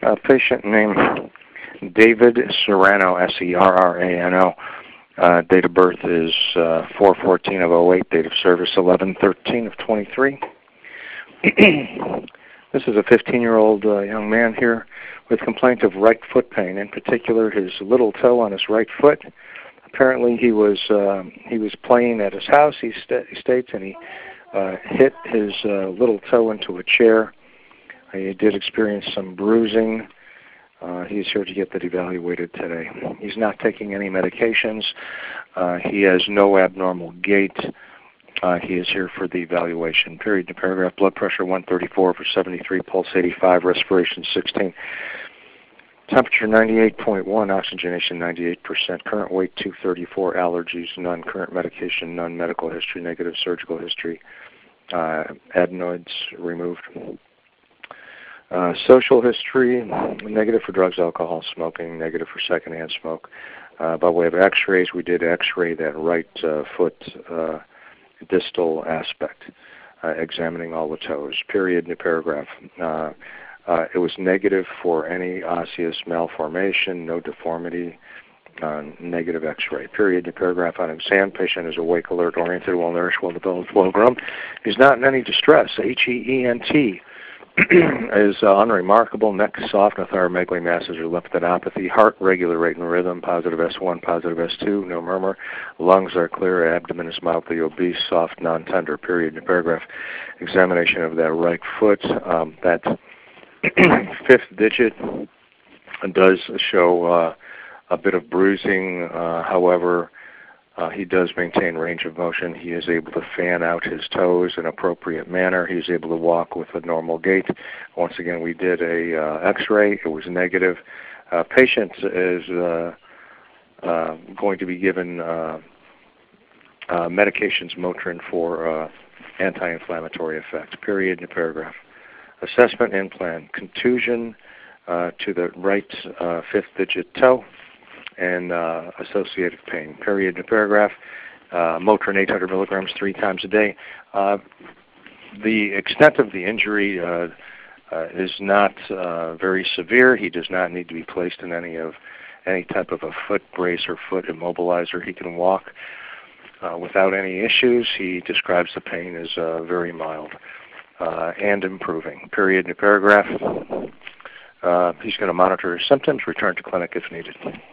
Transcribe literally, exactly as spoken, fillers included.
A patient named David Serrano, S E R R A N O. Uh, date of birth is uh, four fourteen of oh eight. Date of service eleven thirteen of twenty-three. This is a fifteen-year-old uh, young man here with complaint of right foot pain, in particular his little toe on his right foot. Apparently he was uh, he was playing at his house, he, st- he states, and he uh, hit his uh, little toe into a chair. He did experience some bruising. Uh, he's here to get that evaluated today. He's not taking any medications. Uh, he has no abnormal gait. Uh, he is here for the evaluation. Period to paragraph. Blood pressure one thirty-four for seventy-three, pulse eighty-five, respiration sixteen. Temperature ninety-eight point one, oxygenation ninety-eight percent. Current weight two thirty-four, allergies none. Current medication none. Medical history negative. Surgical history uh, adenoids removed. Uh, social history, negative for drugs, alcohol, smoking, negative for secondhand smoke. Uh, by way of x-rays, we did x-ray that right uh, foot uh, distal aspect, uh, examining all the toes. Period, new paragraph. Uh, uh, it was negative for any osseous malformation, no deformity, uh, negative x-ray. Period, new paragraph. On exam, patient is awake, alert, oriented, well-nourished, well-developed, well-grown. He's not in any distress, H E E N T. is uh, unremarkable. Neck soft, no thyromegaly masses or lymphadenopathy. Heart regular rate and rhythm, positive S one, positive S two, no murmur. Lungs are clear. Abdomen is mildly obese, soft, non-tender. Period. In paragraph. Examination of that right foot. Um, that fifth digit does show uh, a bit of bruising. Uh, however, Uh, he does maintain range of motion. He is able to fan out his toes in an appropriate manner. He's able to walk with a normal gait. Once again, we did a uh, x-ray. It was negative. Uh, patient is uh, uh, going to be given uh, uh, medications, Motrin, for uh, anti-inflammatory effect. Period in the paragraph. Assessment and plan. Contusion uh, to the right uh, fifth digit toe, and uh, associated pain. Period in the paragraph. Uh, Motrin eight hundred milligrams three times a day. Uh, the extent of the injury uh, uh, is not uh, very severe. He does not need to be placed in any of any type of a foot brace or foot immobilizer. He can walk uh, without any issues. He describes the pain as uh, very mild uh, and improving. Period in the paragraph. Uh, he's going to monitor his symptoms, return to clinic if needed.